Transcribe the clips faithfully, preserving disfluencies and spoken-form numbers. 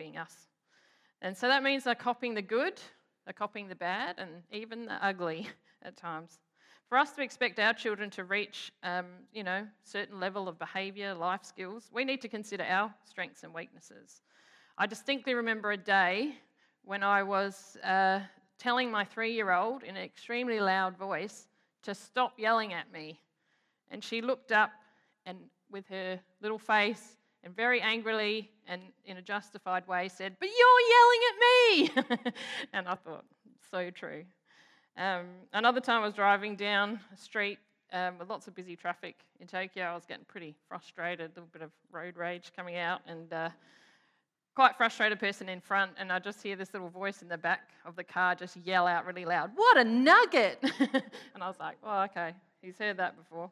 copying us. And so that means they're copying the good, they're copying the bad, and even the ugly at times. For us to expect our children to reach, um, you know, certain level of behaviour, life skills, we need to consider our strengths and weaknesses. I distinctly remember a day when I was uh, telling my three-year-old in an extremely loud voice to stop yelling at me. And she looked up and with her little face and very angrily and in a justified way said, "But you're yelling at me!" And I thought, so true. Um, another time I was driving down a street um, with lots of busy traffic in Tokyo. I was getting pretty frustrated, a little bit of road rage coming out, and uh, quite frustrated person in front, and I just hear this little voice in the back of the car just yell out really loud, "What a nugget!" And I was like, "Oh, okay, he's heard that before."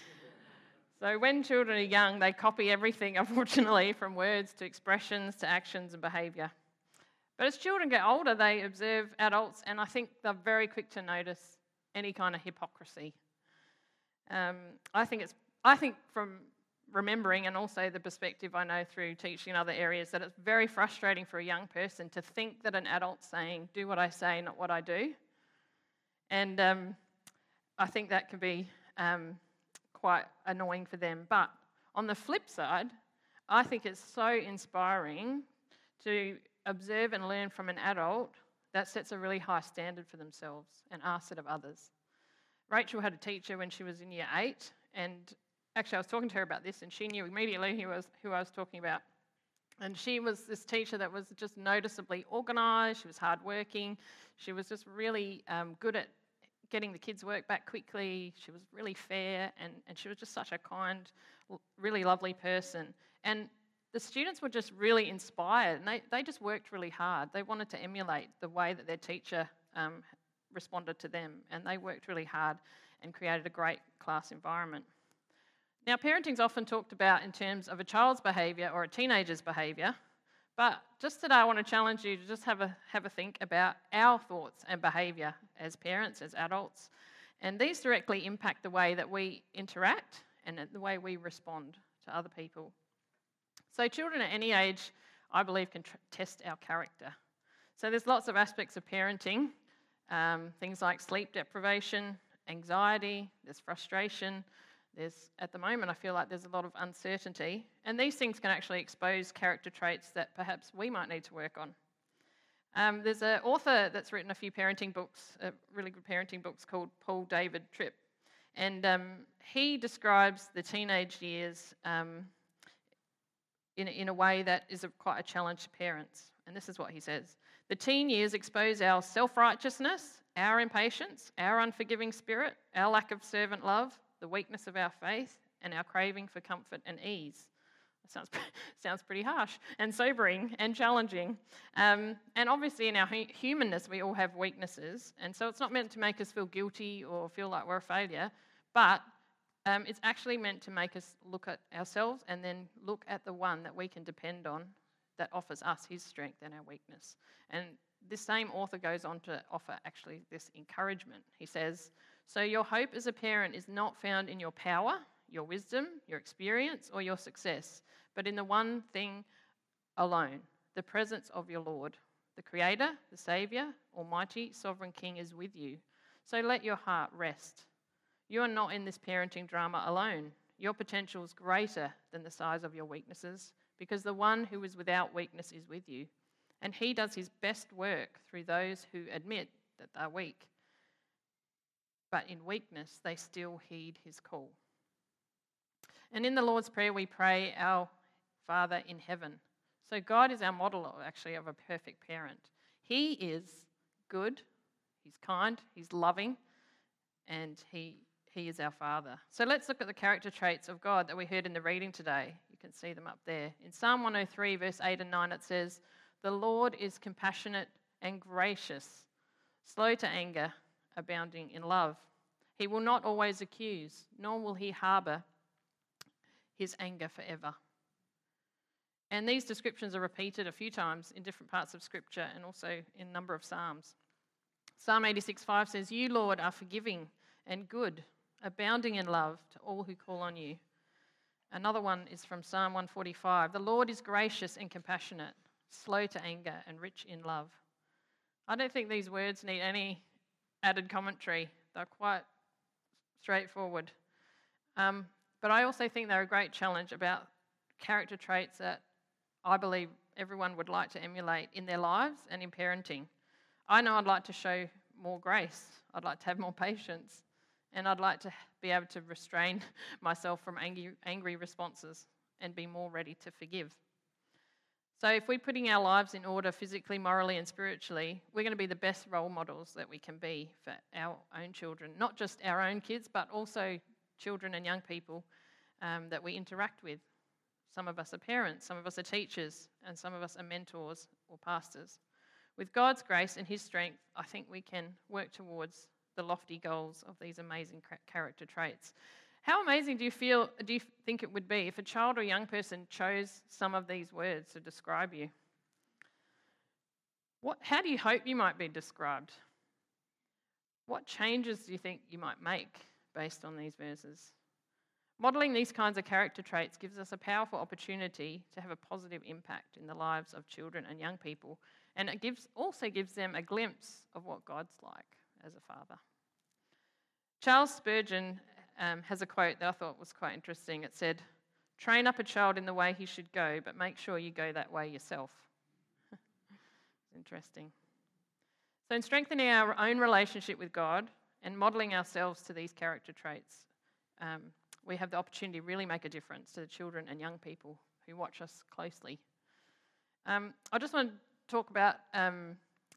So when children are young, they copy everything, unfortunately, from words to expressions to actions and behaviour. But as children get older, they observe adults, and I think they're very quick to notice any kind of hypocrisy. Um, I think it's. I think from remembering, and also the perspective I know through teaching in other areas, that it's very frustrating for a young person to think that an adult's saying, "Do what I say, not what I do." And um, I think that can be um, quite annoying for them. But on the flip side, I think it's so inspiring to observe and learn from an adult that sets a really high standard for themselves and asks it of others. Rachel had a teacher when she was in year eight, and actually I was talking to her about this, and she knew immediately who, was, who I was talking about. And she was this teacher that was just noticeably organised, she was hardworking, she was just really um, good at getting the kids' work back quickly, she was really fair, and, and she was just such a kind, really lovely person. And the students were just really inspired, and they, they just worked really hard. They wanted to emulate the way that their teacher um, responded to them, and they worked really hard and created a great class environment. Now, parenting's often talked about in terms of a child's behaviour or a teenager's behaviour, but just today I want to challenge you to just have a have a think about our thoughts and behaviour as parents, as adults, and these directly impact the way that we interact and the way we respond to other people. So children at any age, I believe, can tr- test our character. So there's lots of aspects of parenting, um, things like sleep deprivation, anxiety, there's frustration, there's, at the moment, I feel like there's a lot of uncertainty, and these things can actually expose character traits that perhaps we might need to work on. Um, there's an author that's written a few parenting books, uh, really good parenting books, called Paul David Tripp, and um, he describes the teenage years um, in, in a way that is a, quite a challenge to parents. And this is what he says: "The teen years expose our self-righteousness, our impatience, our unforgiving spirit, our lack of servant love, the weakness of our faith, and our craving for comfort and ease." That sounds, sounds pretty harsh and sobering and challenging. Um, and obviously in our hu- humanness, we all have weaknesses. And so it's not meant to make us feel guilty or feel like we're a failure, but Um, it's actually meant to make us look at ourselves and then look at the one that we can depend on that offers us his strength and our weakness. And this same author goes on to offer actually this encouragement. He says, "So your hope as a parent is not found in your power, your wisdom, your experience, or your success, but in the one thing alone, the presence of your Lord. The Creator, the Saviour, Almighty, Sovereign King is with you. So let your heart rest. You are not in this parenting drama alone. Your potential is greater than the size of your weaknesses, because the one who is without weakness is with you, and he does his best work through those who admit that they're weak. But in weakness, they still heed his call." And in the Lord's Prayer, we pray, "Our Father in heaven." So God is our model, actually, of a perfect parent. He is good, he's kind, he's loving, and he He is our Father. So let's look at the character traits of God that we heard in the reading today. You can see them up there. In Psalm one oh three, verse eight and nine, it says, "The Lord is compassionate and gracious, slow to anger, abounding in love. He will not always accuse, nor will he harbour his anger forever." And these descriptions are repeated a few times in different parts of Scripture and also in a number of Psalms. Psalm eighty-six five says, "You, Lord, are forgiving and good, abounding in love to all who call on you." Another one is from Psalm one forty-five. "The Lord is gracious and compassionate, slow to anger, and rich in love. I don't think these words need any added commentary. They're quite straightforward. Um, but I also think they're a great challenge about character traits that I believe everyone would like to emulate in their lives and in parenting. I know I'd like to show more grace. I'd like to have more patience. And I'd like to be able to restrain myself from angry, angry responses and be more ready to forgive. So if we're putting our lives in order physically, morally, and spiritually, we're going to be the best role models that we can be for our own children. Not just our own kids, but also children and young people um, that we interact with. Some of us are parents, some of us are teachers, and some of us are mentors or pastors. With God's grace and His strength, I think we can work towards the lofty goals of these amazing character traits. How amazing do you feel, do you think it would be if a child or young person chose some of these words to describe you? What, how do you hope you might be described? What changes do you think you might make based on these verses? Modelling these kinds of character traits gives us a powerful opportunity to have a positive impact in the lives of children and young people, and it gives also gives them a glimpse of what God's like as a father. Charles Spurgeon um, has a quote that I thought was quite interesting. It said, "Train up a child in the way he should go, but make sure you go that way yourself." It's interesting. So in strengthening our own relationship with God and modelling ourselves to these character traits, um, we have the opportunity to really make a difference to the children and young people who watch us closely. Um, I just want to talk about um,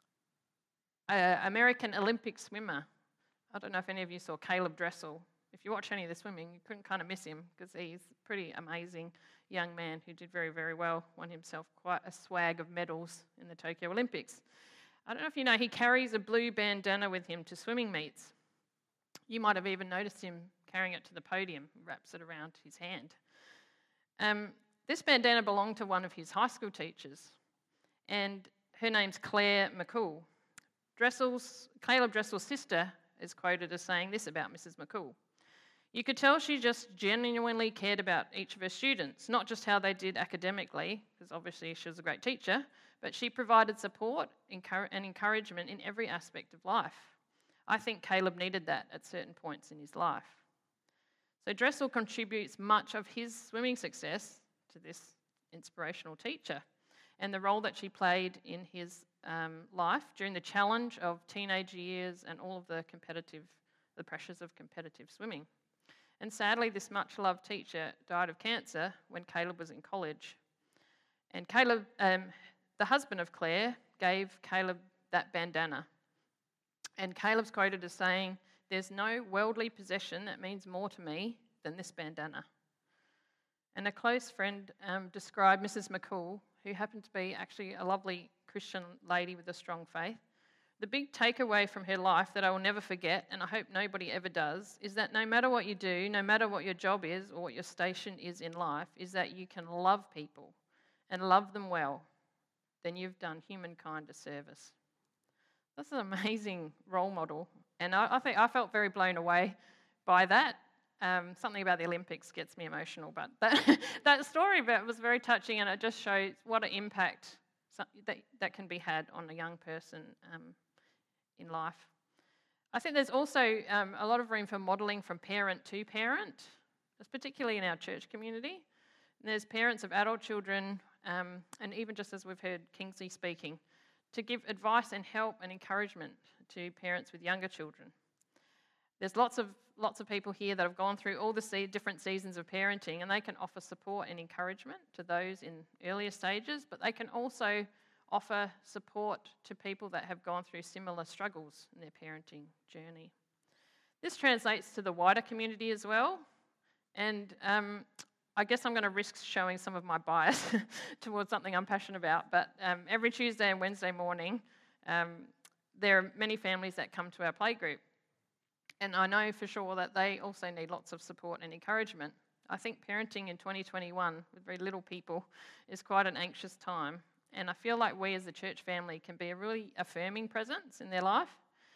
an American Olympic swimmer. I don't know if any of you saw Caleb Dressel. If you watch any of the swimming, you couldn't kind of miss him because he's a pretty amazing young man who did very, very well, won himself quite a swag of medals in the Tokyo Olympics. I don't know if you know, he carries a blue bandana with him to swimming meets. You might have even noticed him carrying it to the podium, wraps it around his hand. Um, this bandana belonged to one of his high school teachers, and her name's Claire McCool. Dressel's, Caleb Dressel's sister is quoted as saying this about Missus McCool: "You could tell she just genuinely cared about each of her students, not just how they did academically, because obviously she was a great teacher, but she provided support and encouragement in every aspect of life. I think Caleb needed that at certain points in his life." So Dressel contributes much of his swimming success to this inspirational teacher and the role that she played in his um, life during the challenge of teenage years and all of the competitive, the pressures of competitive swimming. And sadly, this much-loved teacher died of cancer when Caleb was in college. And Caleb, um, the husband of Claire, gave Caleb that bandana. And Caleb's quoted as saying, "There's no worldly possession that means more to me than this bandana." And a close friend um, described Missus McCool, who happened to be actually a lovely Christian lady with a strong faith. "The big takeaway from her life that I will never forget, and I hope nobody ever does, is that no matter what you do, no matter what your job is or what your station is in life, is that you can love people and love them well. Then you've done humankind a service." That's an amazing role model, and I, I think I felt very blown away by that. Um, something about the Olympics gets me emotional, but that, that story was very touching, and it just shows what an impact that, that can be had on a young person um, in life. I think there's also um, a lot of room for modelling from parent to parent, particularly in our church community. And there's parents of adult children, um, and even just as we've heard Kingsley speaking, to give advice and help and encouragement to parents with younger children. There's lots of lots of people here that have gone through all the se- different seasons of parenting, and they can offer support and encouragement to those in earlier stages, but they can also offer support to people that have gone through similar struggles in their parenting journey. This translates to the wider community as well, and um, I guess I'm going to risk showing some of my bias towards something I'm passionate about, but um, every Tuesday and Wednesday morning, um, there are many families that come to our playgroup. And I know for sure that they also need lots of support and encouragement. I think parenting in twenty twenty-one with very little people is quite an anxious time. And I feel like we as a church family can be a really affirming presence in their life.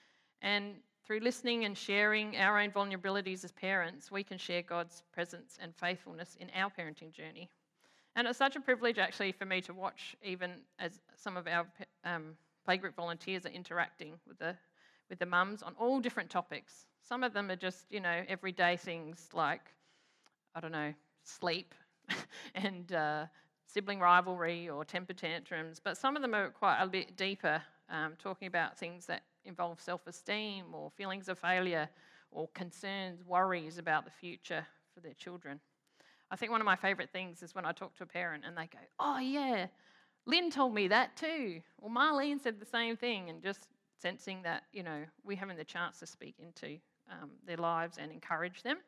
And through listening and sharing our own vulnerabilities as parents, we can share God's presence and faithfulness in our parenting journey. And it's such a privilege actually for me to watch, even as some of our um, playgroup volunteers are interacting with the with the mums on all different topics. Some of them are just, you know, everyday things like, I don't know, sleep and uh, sibling rivalry or temper tantrums, but some of them are quite a bit deeper, um, talking about things that involve self-esteem or feelings of failure or concerns, worries about the future for their children. I think one of my favourite things is when I talk to a parent and they go, oh yeah, Lynn told me that too, or Marlene said the same thing, and just sensing that, you know, we're having the chance to speak into um, their lives and encourage them.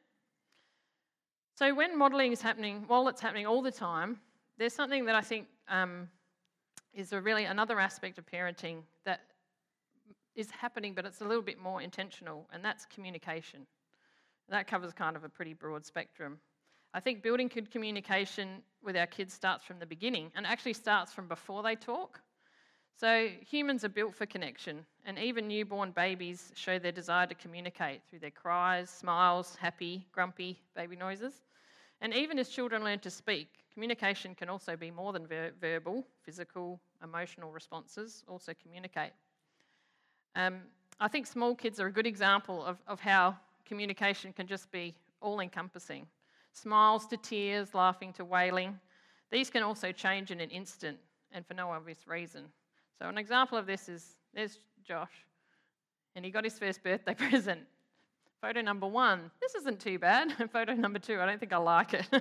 So when modelling is happening, while it's happening all the time, there's something that I think um, is a really another aspect of parenting that is happening, but it's a little bit more intentional, and that's communication. That covers kind of a pretty broad spectrum. I think building good communication with our kids starts from the beginning, and actually starts from before they talk. So humans are built for connection, and even newborn babies show their desire to communicate through their cries, smiles, happy, grumpy baby noises. And even as children learn to speak, communication can also be more than ver- verbal, physical, emotional responses also communicate. Um, I think small kids are a good example of, of how communication can just be all-encompassing. Smiles to tears, laughing to wailing. These can also change in an instant and for no obvious reason. So an example of this is, there's Josh, and he got his first birthday present. Photo number one, this isn't too bad. Photo number two, I don't think I like it.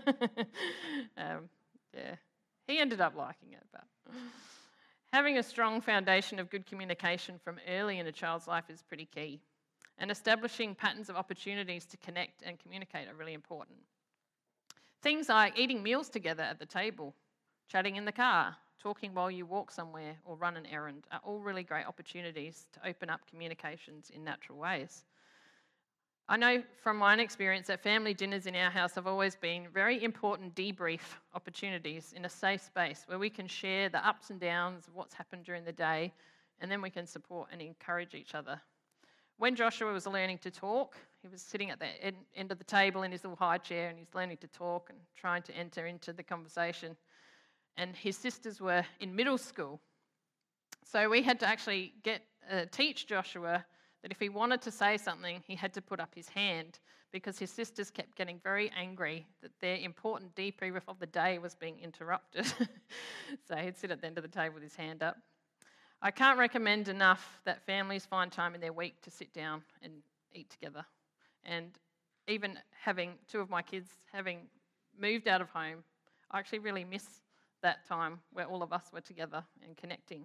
um, yeah, he ended up liking it. But having a strong foundation of good communication from early in a child's life is pretty key. And establishing patterns of opportunities to connect and communicate are really important. Things like eating meals together at the table, chatting in the car, talking while you walk somewhere or run an errand are all really great opportunities to open up communications in natural ways. I know from my own experience that family dinners in our house have always been very important debrief opportunities in a safe space where we can share the ups and downs of what's happened during the day, and then we can support and encourage each other. When Joshua was learning to talk, he was sitting at the end of the table in his little high chair, and he's learning to talk and trying to enter into the conversation. And his sisters were in middle school. So we had to actually get uh, teach Joshua that if he wanted to say something, he had to put up his hand, because his sisters kept getting very angry that their important debrief of the day was being interrupted. So he'd sit at the end of the table with his hand up. I can't recommend enough that families find time in their week to sit down and eat together. And even having two of my kids having moved out of home, I actually really miss that time where all of us were together and connecting.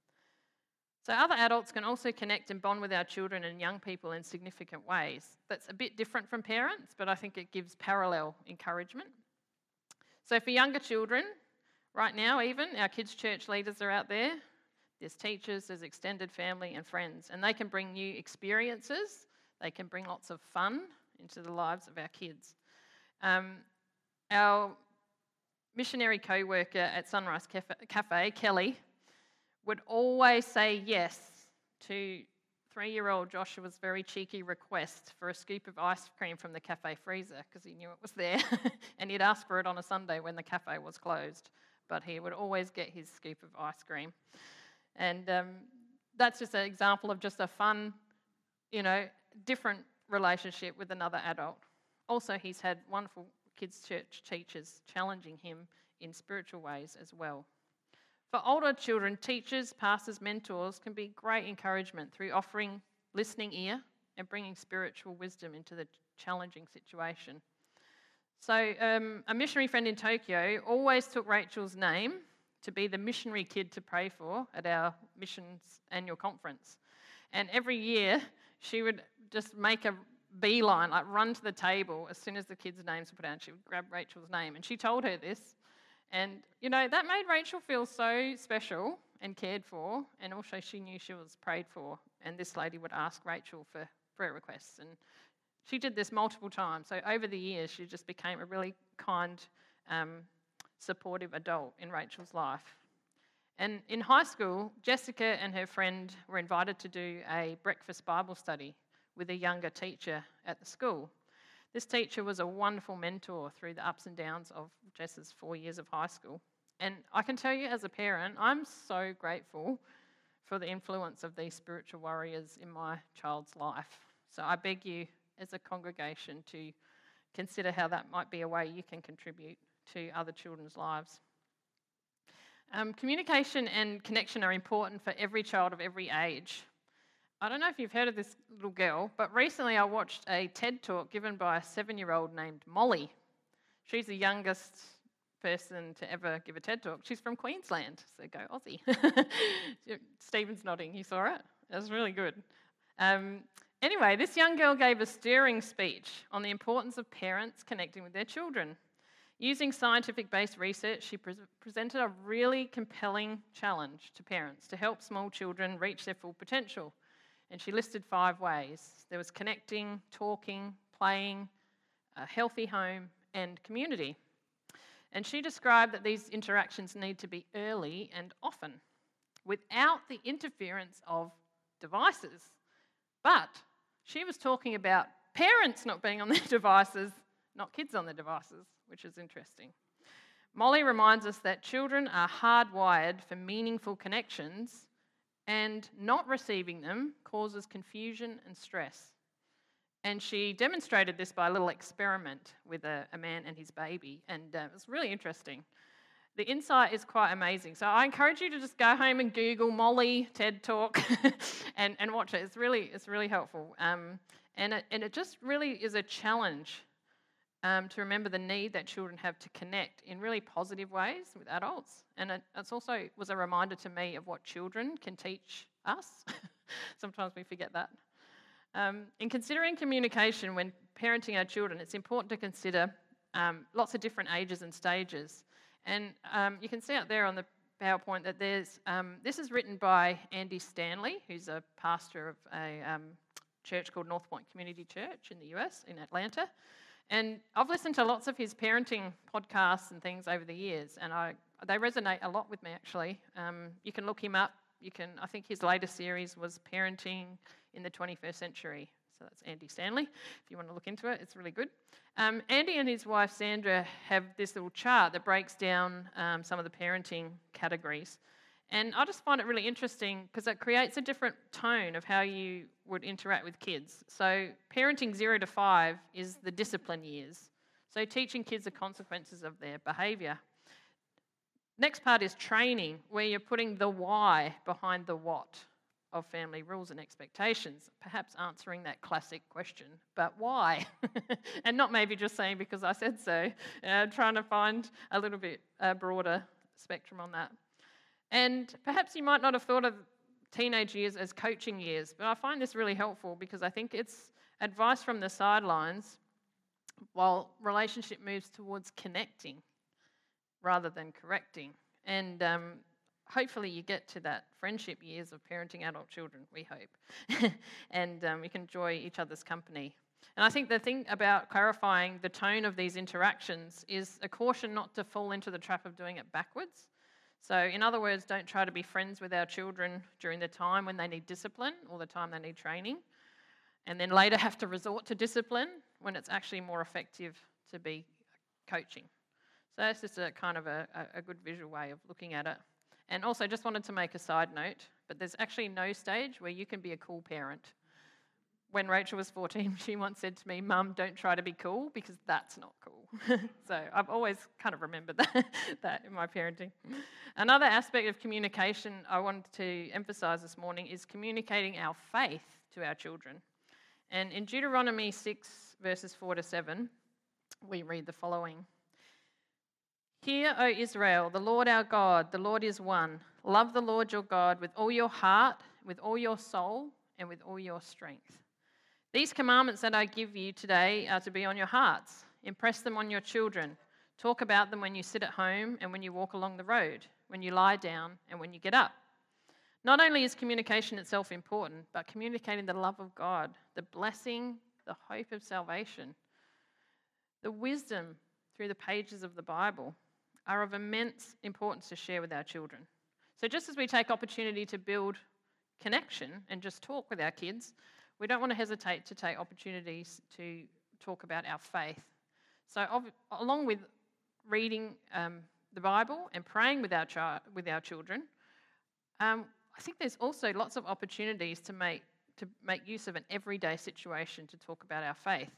So other adults can also connect and bond with our children and young people in significant ways. That's a bit different from parents, but I think it gives parallel encouragement. So for younger children, right now even, our kids' church leaders are out there. There's teachers, there's extended family and friends, and they can bring new experiences. They can bring lots of fun into the lives of our kids. Um, our missionary co-worker at Sunrise Cafe, Cafe, Kelly, would always say yes to three-year-old Joshua's very cheeky request for a scoop of ice cream from the cafe freezer, because he knew it was there, and he'd ask for it on a Sunday when the cafe was closed, but he would always get his scoop of ice cream. And um, that's just an example of just a fun, you know, different relationship with another adult. Also, he's had wonderful kids' church teachers challenging him in spiritual ways as well. For older children, teachers, pastors, mentors can be great encouragement through offering listening ear and bringing spiritual wisdom into the challenging situation. So um, a missionary friend in Tokyo always took Rachel's name to be the missionary kid to pray for at our missions annual conference. And every year, she would just make a beeline, like run to the table as soon as the kids' names were put out. She would grab Rachel's name. And she told her this. And, you know, that made Rachel feel so special and cared for. And also she knew she was prayed for. And this lady would ask Rachel for prayer requests. And she did this multiple times. So over the years, she just became a really kind, um, supportive adult in Rachel's life. And in high school, Jessica and her friend were invited to do a breakfast Bible study with a younger teacher at the school. This teacher was a wonderful mentor through the ups and downs of Jess's four years of high school. And I can tell you as a parent, I'm so grateful for the influence of these spiritual warriors in my child's life. So I beg you as a congregation to consider how that might be a way you can contribute to other children's lives. Um, communication and connection are important for every child of every age. I don't know if you've heard of this little girl, but recently I watched a TED Talk given by a seven-year-old named Molly. She's the youngest person to ever give a TED Talk. She's from Queensland, so go Aussie. Stephen's nodding, you saw it? It was really good. Um, anyway, this young girl gave a stirring speech on the importance of parents connecting with their children. Using scientific-based research, she pre- presented a really compelling challenge to parents to help small children reach their full potential. And she listed five ways. There was connecting, talking, playing, a healthy home, and community. And she described that these interactions need to be early and often, without the interference of devices. But she was talking about parents not being on their devices, not kids on their devices, which is interesting. Molly reminds us that children are hardwired for meaningful connections, and not receiving them causes confusion and stress. And she demonstrated this by a little experiment with a, a man and his baby, and uh, it was really interesting. The insight is quite amazing. So I encourage you to just go home and Google Molly TED Talk and, and watch it. It's really, it's really helpful. Um, and, it, and it just really is a challenge um, to remember the need that children have to connect in really positive ways with adults. And it it's also was a reminder to me of what children can teach us. Sometimes we forget that. Um, in considering communication when parenting our children, it's important to consider um, lots of different ages and stages. And um, you can see out there on the PowerPoint that there's, um, this is written by Andy Stanley, who's a pastor of a um, church called North Point Community Church in the U S, in Atlanta. And I've listened to lots of his parenting podcasts and things over the years, and I they resonate a lot with me, actually. Um, you can look him up. You can. I think his latest series was Parenting in the twenty-first Century. So that's Andy Stanley. If you want to look into it, it's really good. Um, Andy and his wife Sandra have this little chart that breaks down um, some of the parenting categories. And I just find it really interesting because it creates a different tone of how you would interact with kids. So parenting zero to five is the discipline years. So teaching kids the consequences of their behaviour. Next part is training, where you're putting the why behind the what of family rules and expectations, perhaps answering that classic question, but why? And not maybe just saying because I said so, uh, trying to find a little bit uh, broader spectrum on that. And perhaps you might not have thought of teenage years as coaching years, but I find this really helpful because I think it's advice from the sidelines while relationship moves towards connecting rather than correcting. And um, hopefully you get to that friendship years of parenting adult children, we hope, and um, you can enjoy each other's company. And I think the thing about clarifying the tone of these interactions is a caution not to fall into the trap of doing it backwards. So in other words, don't try to be friends with our children during the time when they need discipline or the time they need training, and then later have to resort to discipline when it's actually more effective to be coaching. So that's just a kind of a, a good visual way of looking at it. And also just wanted to make a side note, but there's actually no stage where you can be a cool parent. When Rachel was fourteen, she once said to me, "Mum, don't try to be cool because that's not cool." So I've always kind of remembered that, that in my parenting. Another aspect of communication I wanted to emphasise this morning is communicating our faith to our children. And in Deuteronomy six, verses four to seven, we read the following. "Hear, O Israel, the Lord our God, the Lord is one. Love the Lord your God with all your heart, with all your soul, and with all your strength. These commandments that I give you today are to be on your hearts. Impress them on your children. Talk about them when you sit at home and when you walk along the road, when you lie down and when you get up." Not only is communication itself important, but communicating the love of God, the blessing, the hope of salvation, the wisdom through the pages of the Bible are of immense importance to share with our children. So just as we take opportunity to build connection and just talk with our kids, we don't want to hesitate to take opportunities to talk about our faith. So ov- along with reading um, the Bible and praying with our, chi- with our children, um, I think there's also lots of opportunities to make, to make use of an everyday situation to talk about our faith.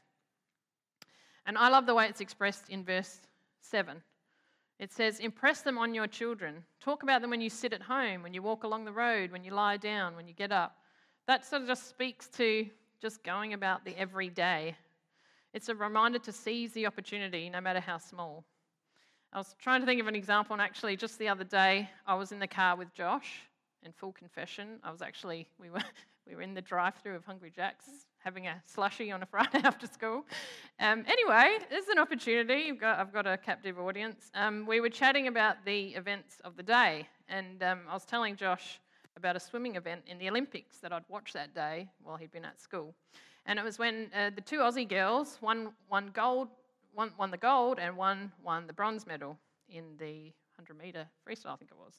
And I love the way it's expressed in verse seven. It says, impress them on your children. Talk about them when you sit at home, when you walk along the road, when you lie down, when you get up. That sort of just speaks to just going about the everyday. It's a reminder to seize the opportunity, no matter how small. I was trying to think of an example, and actually just the other day, I was in the car with Josh, in full confession. I was actually, we were we were in the drive-thru of Hungry Jack's, having a slushie on a Friday after school. Um, anyway, there's an opportunity. I've got, I've got a captive audience. Um, we were chatting about the events of the day, and um, I was telling Josh about a swimming event in the Olympics that I'd watched that day while he'd been at school. And it was when uh, the two Aussie girls, one won gold, one won the gold, and one won the bronze medal in the one hundred metre freestyle, I think it was.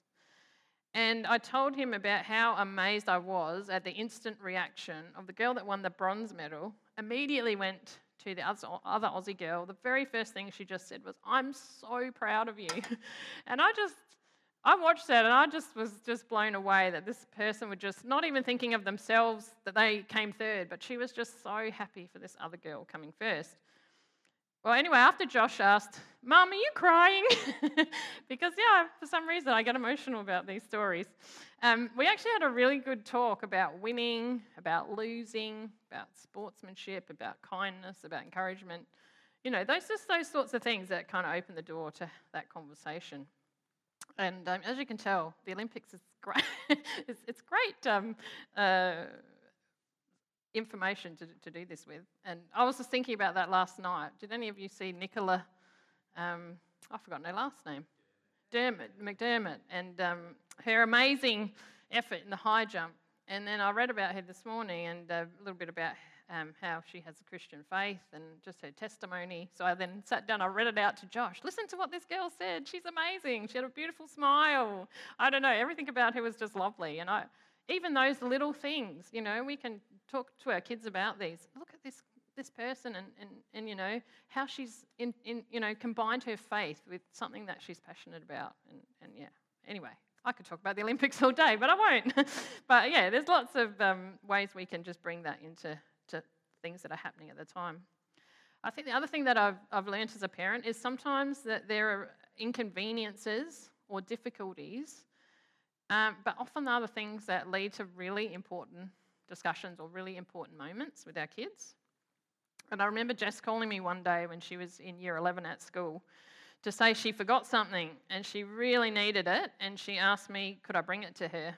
And I told him about how amazed I was at the instant reaction of the girl that won the bronze medal. Immediately went to the other Aussie girl. The very first thing she just said was, "I'm so proud of you." And I just, I watched that and I just was just blown away that this person would just, not even thinking of themselves that they came third, but she was just so happy for this other girl coming first. Well, anyway, after Josh asked, "Mum, are you crying?" Because, yeah, for some reason I get emotional about these stories. Um, we actually had a really good talk about winning, about losing, about sportsmanship, about kindness, about encouragement. You know, those just those sorts of things that kind of open the door to that conversation. And um, as you can tell, the Olympics is great. it's, it's great um, uh, information to, to do this with. And I was just thinking about that last night. Did any of you see Nicola, um, I've forgotten her last name, Dermot, McDermott, and um, her amazing effort in the high jump. And then I read about her this morning and a little bit about um, how she has a Christian faith and just her testimony. So I then sat down, I read it out to Josh. Listen to what this girl said. She's amazing. She had a beautiful smile. I don't know, everything about her was just lovely. And I, even those little things, you know, we can talk to our kids about these. Look at this this person and, and, and you know, how she's, in, in you know, combined her faith with something that she's passionate about. And, and yeah, anyway, I could talk about the Olympics all day, but I won't. But yeah, there's lots of um, ways we can just bring that into to things that are happening at the time. I think the other thing that I've, I've learned as a parent is sometimes that there are inconveniences or difficulties, um, but often there are the things that lead to really important discussions or really important moments with our kids. And I remember Jess calling me one day when she was in year eleven at school to say she forgot something and she really needed it, and she asked me, could I bring it to her?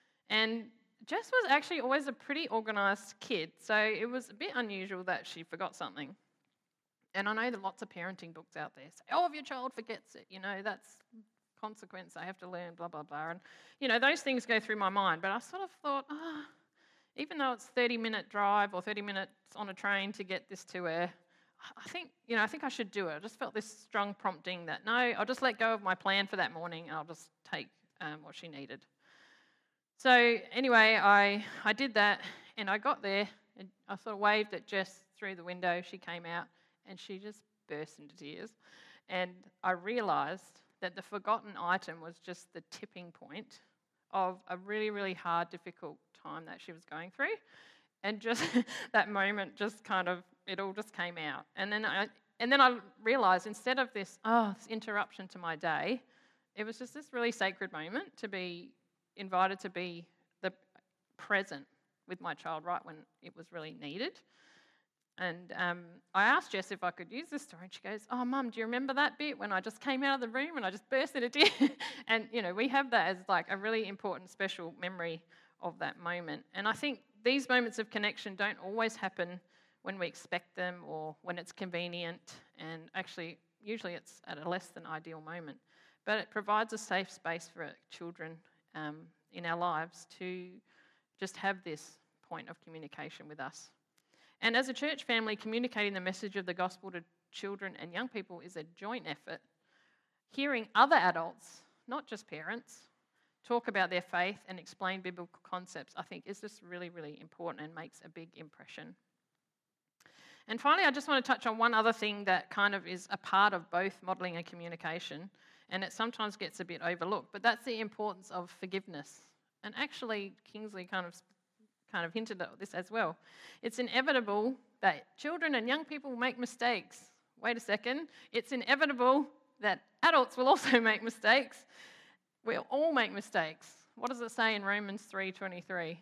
And Jess was actually always a pretty organised kid, so it was a bit unusual that she forgot something. And I know that lots of parenting books out there say, oh, if your child forgets it, you know, that's consequence, they have to learn, blah, blah, blah. And, you know, those things go through my mind, but I sort of thought, ah, oh, even though it's thirty-minute drive or thirty minutes on a train to get this to her, I think, you know, I think I should do it. I just felt this strong prompting that, no, I'll just let go of my plan for that morning and I'll just take um, what she needed. So anyway, I, I did that and I got there and I sort of waved at Jess through the window. She came out and she just burst into tears. And I realised that the forgotten item was just the tipping point of a really, really hard, difficult time that she was going through. And just that moment just kind of, it all just came out. And then I and then I realised instead of this, oh, this interruption to my day, it was just this really sacred moment to be invited to be the present with my child right when it was really needed. And um, I asked Jess if I could use this story, and she goes, oh, Mum, do you remember that bit when I just came out of the room and I just burst into tears? And, you know, we have that as like a really important, special memory of that moment. And I think these moments of connection don't always happen when we expect them or when it's convenient, and actually, usually it's at a less than ideal moment. But it provides a safe space for children um, in our lives to just have this point of communication with us. And as a church family, communicating the message of the gospel to children and young people is a joint effort. Hearing other adults, not just parents, talk about their faith and explain biblical concepts, I think is just really, really important and makes a big impression. And finally, I just want to touch on one other thing that kind of is a part of both modelling and communication, and it sometimes gets a bit overlooked, but that's the importance of forgiveness. And actually, Kingsley kind of kind of hinted at this as well. It's inevitable that children and young people make mistakes. Wait a second. It's inevitable that adults will also make mistakes. We'll all make mistakes. What does it say in Romans three twenty-three?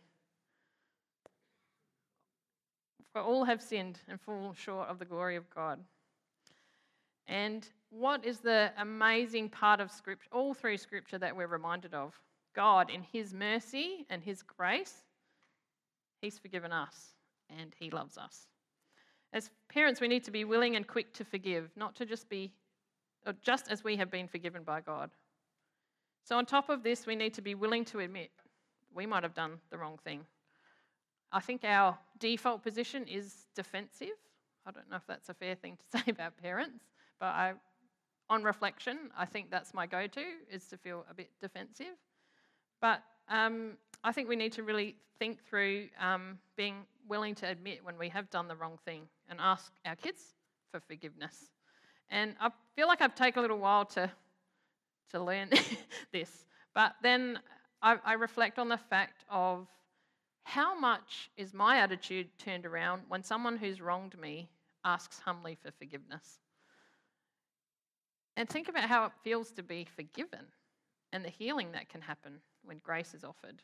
For all have sinned and fall short of the glory of God. And what is the amazing part of Scripture, all through Scripture, that we're reminded of? God, in His mercy and His grace, He's forgiven us and He loves us. As parents, we need to be willing and quick to forgive, not to just be, or just as we have been forgiven by God. So on top of this, we need to be willing to admit we might have done the wrong thing. I think our default position is defensive. I don't know if that's a fair thing to say about parents, but I, on reflection, I think that's my go-to, is to feel a bit defensive. But um, I think we need to really think through um, being willing to admit when we have done the wrong thing and ask our kids for forgiveness. And I feel like I've taken a little while to, to learn this, but then I, I reflect on the fact of how much is my attitude turned around when someone who's wronged me asks humbly for forgiveness? And think about how it feels to be forgiven and the healing that can happen when grace is offered.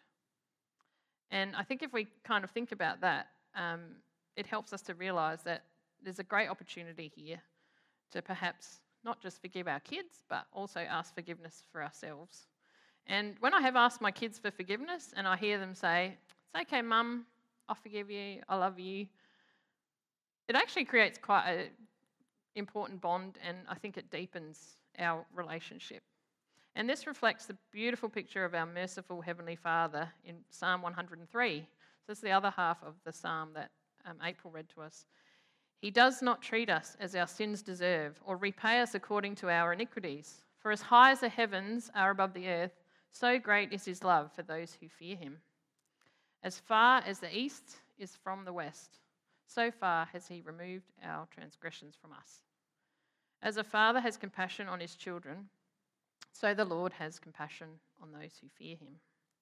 And I think if we kind of think about that, um, it helps us to realise that there's a great opportunity here to perhaps not just forgive our kids, but also ask forgiveness for ourselves. And when I have asked my kids for forgiveness and I hear them say, "It's okay, Mum, I forgive you, I love you," it actually creates quite an important bond, and I think it deepens our relationship. And this reflects the beautiful picture of our merciful Heavenly Father in Psalm one hundred three. So this is the other half of the psalm that um, April read to us. He does not treat us as our sins deserve, or repay us according to our iniquities. For as high as the heavens are above the earth, so great is His love for those who fear Him. As far as the east is from the west, so far has He removed our transgressions from us. As a father has compassion on his children, so the Lord has compassion on those who fear Him.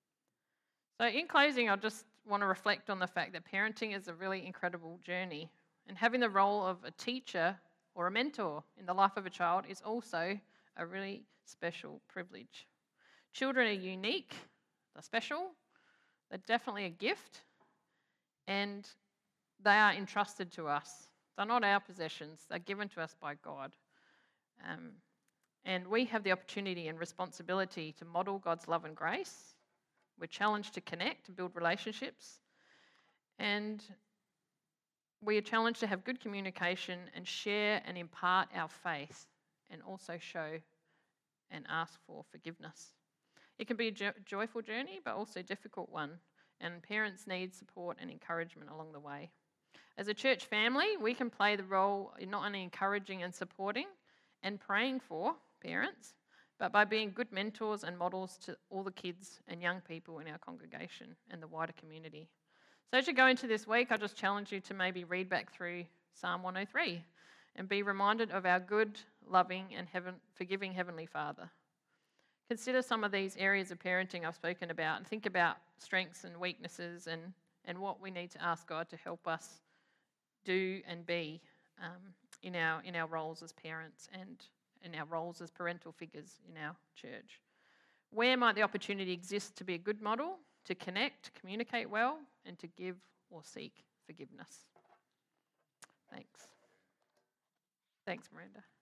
So in closing, I just want to reflect on the fact that parenting is a really incredible journey, and having the role of a teacher or a mentor in the life of a child is also a really special privilege. Children are unique, they're special, they're definitely a gift, and they are entrusted to us. They're not our possessions, they're given to us by God. Um, and we have the opportunity and responsibility to model God's love and grace. We're challenged to connect, to build relationships, and we are challenged to have good communication and share and impart our faith, and also show and ask for forgiveness. It can be a jo- joyful journey, but also a difficult one, and parents need support and encouragement along the way. As a church family, we can play the role in not only encouraging and supporting and praying for parents, but by being good mentors and models to all the kids and young people in our congregation and the wider community. So as you go into this week, I just challenge you to maybe read back through Psalm one oh three and be reminded of our good, loving and heaven, forgiving Heavenly Father. Consider some of these areas of parenting I've spoken about and think about strengths and weaknesses and, and what we need to ask God to help us do and be um, in our in our roles as parents and in our roles as parental figures in our church. Where might the opportunity exist to be a good model, to connect, to communicate well, and to give or seek forgiveness? Thanks. Thanks, Miranda.